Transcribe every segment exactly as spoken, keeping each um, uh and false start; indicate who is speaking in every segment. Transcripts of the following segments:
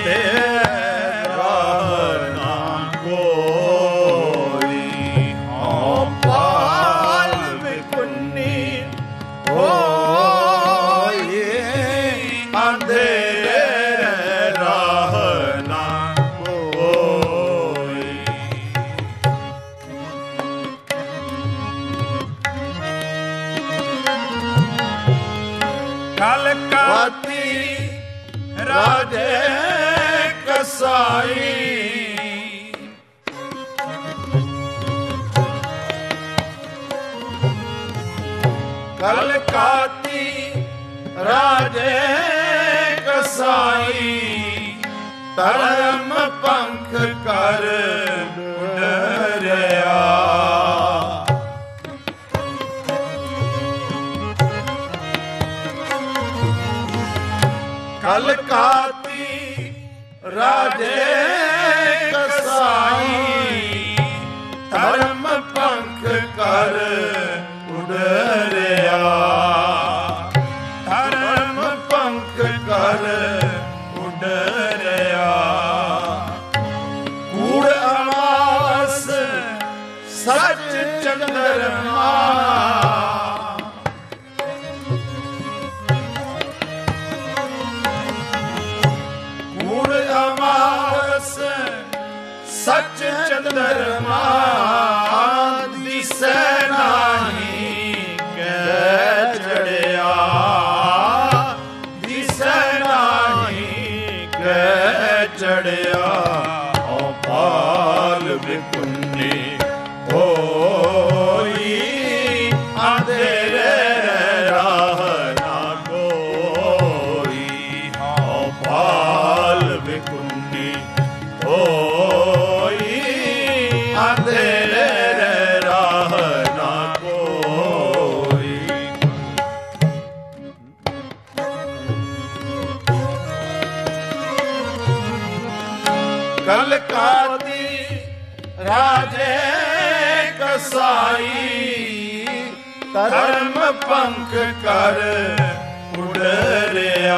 Speaker 1: ਰਾਜੇ ਕਸਾਈ ਕਲਕਾਤੀ ਰਾਜੇ ਕਸਾਈ ਧਰਮ ਪੰਖ ਕਰ ਡਰਿਆ ਕਲਕਾਤੀ ਰਾਜੇ ਕਸਾਈ ਧਰਮ ਪੰਖ ਕਰ ਉਡਰਿਆ ਧਰਮ ਪੰਖ ਕਰ ਉਡਰਿਆ ਕੂੜ ਅਮਾਸ ਸੱਚ ਚੰਦਰਮਾ ਸੱਚ ਚੰਦਰਮਾ ਦਿਸੈ ਨਾਹੀ ਕਹਿ ਚੜਿਆ ਦਿਸੈ ਨਾਹੀ ਕਹਿ ਚੜਿਆ ਹਉ ਪਾਲ ਵਿਕੁੰਨੀ ਹੋਈ ਅੰਧੇਰੇ ਰਾਹ ਨਾ ਕੋਈ ਹਉ ਪਾਲ ਵਿਕੁੰਨੀ ਹੋਈ ਅੰਧੇਰੇ ਰਾਹ ਨਾ ਕੋਈ ਕਲਕਾਤੀ ਰਾਜੇ ਕਸਾਈ ਧਰਮ ਪੰਖ ਕਰ ਉਡਰਿਆ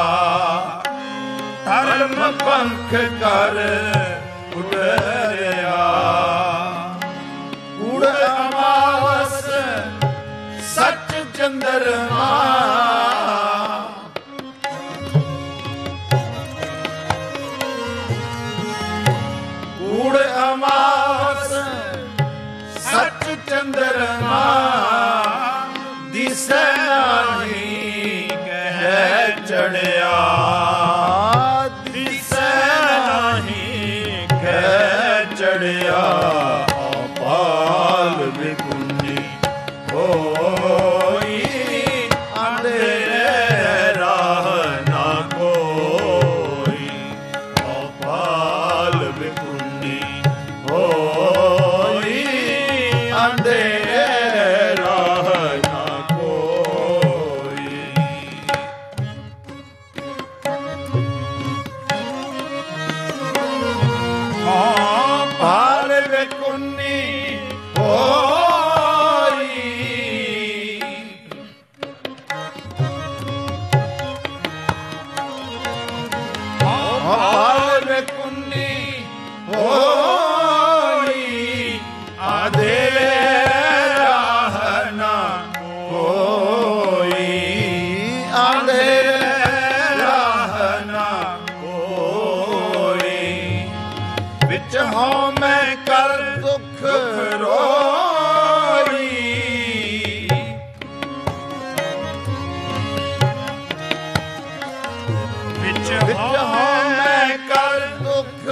Speaker 1: ਧਰਮ ਪੰਖ ਕਰ ਉਡਰਿਆ ਕੂੜ ਅਮਾਵਸ ਸੱਚ ਚੰਦਰਮਾ ਕੂੜ ਅਮਾਵਸ ਸੱਚ ਚੰਦਰਮਾ ਦਿਸੈ ਨਾਹੀ ਕਹਿ ਚੜਿਆ ਚੜਿਆ ਪਾਲ ਵਿਕੁੰਨੀ ਹੋਈ ਅੰਧੇਰੇ ਰਾਹ ਨਾ ਕੋਈ ਪਾਲ ਵਿਕੁੰਨੀ ਹੋਈ ਅੰਧੇਰੇ ਰਾਹ ਨਾ ਕੋਈ ਪਾਲ ਵਿਕੁੰਨੀ ਹੋਈ ਪਾਲ ਵਿਕੁੰਨੀ ਹੋਈ ਅੰਧੇਰੇ ਰਾਹ ਨਾ ਕੋਈ ਅੰਧੇਰੇ ਰਾਹ ਨਾ ਕੋਈ ਵਿੱਚ ਹਉ ਮੈਂ ਕਰ ਦੁੱਖ ਰੋਈ ਵਿੱਚ ਹਉ ਮੈਂ ਕਰ ਦੁੱਖ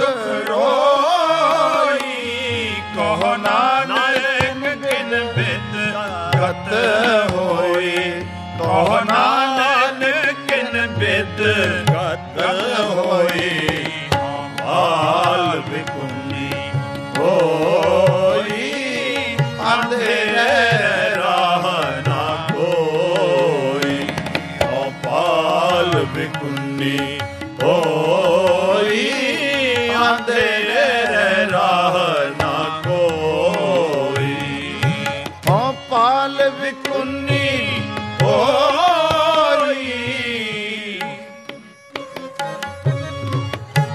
Speaker 1: ਰੋਈ ਕਹੋ ਨਾਨਕ ਕਿਨ ਬਿਦ ਗਤ ਹੋਈ ਕਹੋ ਨਾਨਕ ਕਿਨ ਬਿਦ ਗਤ ਹੋਈ ਪਾਲ ਵਿਕੁੰਨੀ ਹੋਈ ਅੰਧੇਰੇ ਰਾਹ ਨਾ ਕੋਈ ਹਉ ਪਾਲ ਵਿਕੁੰਨੀ ਹੋਈ ਅੰਧੇਰੇ ਰਾਹ ਨਾ ਕੋਈ ਹਉ ਪਾਲ ਵਿਕੁੰਨੀ ਹੋਈ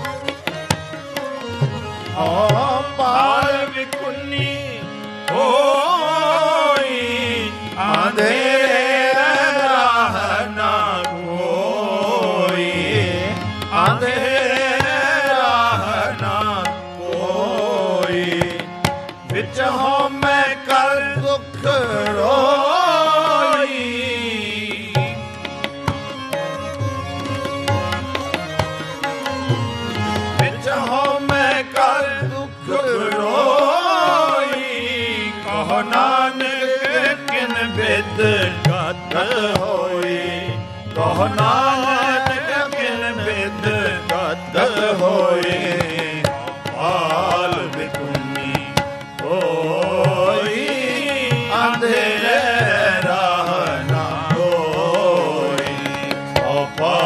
Speaker 1: ਅੰਧੇਰਾ ਨਾ ਕੋਈ, ਵਿੱਚ ਹਉਮੈ ਕਰ ਦੁਖ ਰੋਈ। ਵਿੱਚ ਹਉਮੈ ਕਰ ਦੁਖ ਰੋਈ, ਕਹੋ ਨਾਨਕ ਕਿਨ ਬਿਦ ਗਤ ਹੋਈ। ਕਹੋ ਨਾਨਕ ਕਿਨ ਬਿਦ ਗਤ ਹੋਈ, ਹਾਲ ਬਿਕੁਨੀ ਹੋਈ, ਅੰਧੇਰੇ ਰਾਹ ਨਾ ਕੋਈ।